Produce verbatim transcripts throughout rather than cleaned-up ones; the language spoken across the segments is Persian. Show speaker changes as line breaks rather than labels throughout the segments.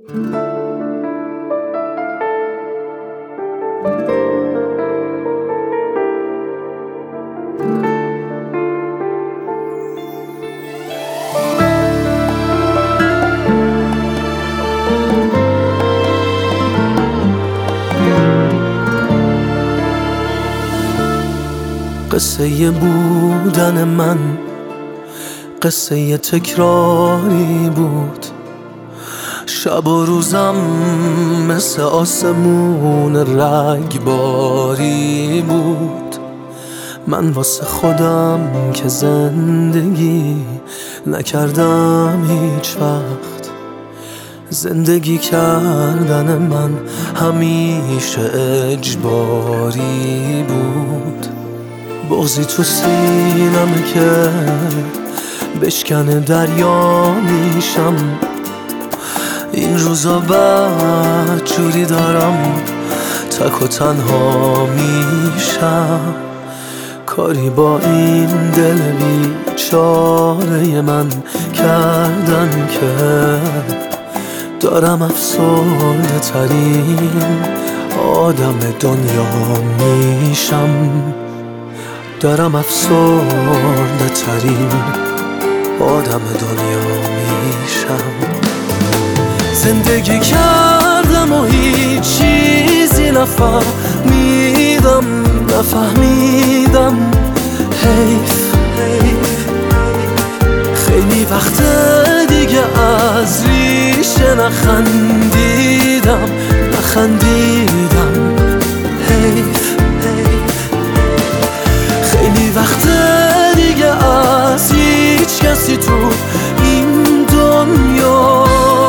قصه بودن من قصه تکراری بود، شب و روزم مثل آسمون رگباری بود. من واسه خودم که زندگی نکردم هیچ وقت، زندگی کردن من همیشه اجباری بود. بغضی تو سینمه که بشکنه دریا میشم، این روزا بد جوری دارم تک و تنها میشم. کاری با این دل بیچاره من کردن که دارم افسرده ترین آدم دنیا میشم، دارم افسرده ترین آدم دنیا میشم. زندگی کردم و هیچ چیزی نفهمیدم نفهمیدم حیف خیلی وقت دیگه از ریشه نخندیدم نخندیدم حیف خیلی وقت دیگه از هیچ کسی تو این دنیا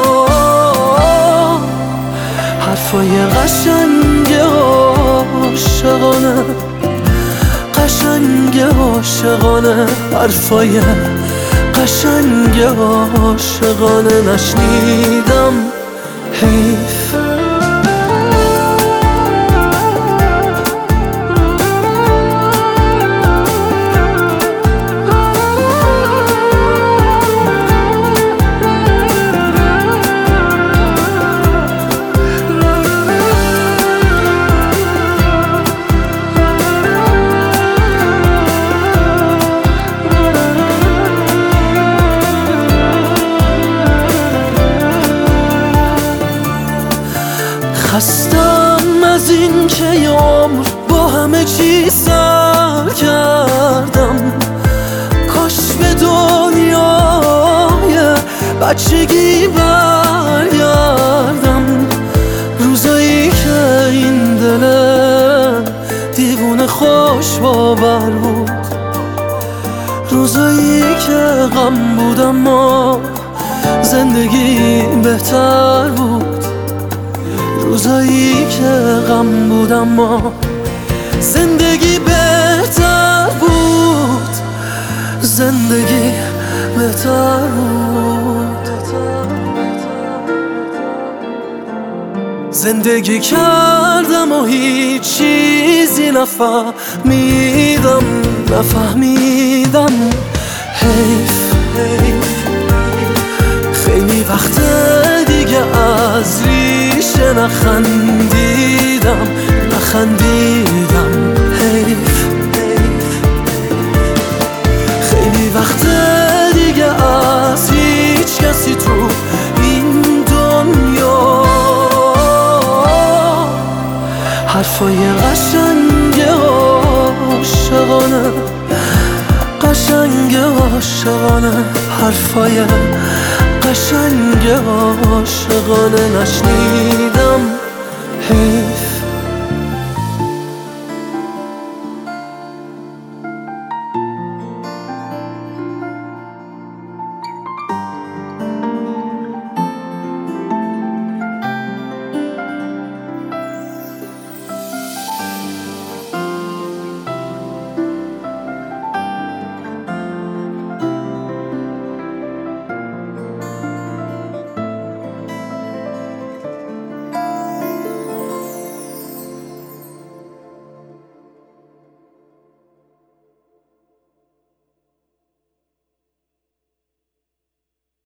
حرفای قشنگ عاشقانه قشنگ عاشقانه حرفای قشنگ عاشقانه نشنیدم حیف. خستم از این که یه عمر با همه چی سر کردم، کاش به دنیای بچگی برگردم. روزایی که این دل دیوونه خوش باور بود، روزایی که غم بود اما زندگی بهتر بود، روزایی که غم بود اما زندگی بهتر بود، زندگی بهتر بود. زندگی کردم و هیچ چیزی نفهمیدم نفهمیدم حیف خیلی وقت دیگه از ریشه نخندیدم نخندیدم حیف خیلی وقت دیگه از هیچ کسی تو این دنیا حرفای قشنگ عاشقانه قشنگ عاشقانه حرفای قشنگ عاشقانه نشنیدم.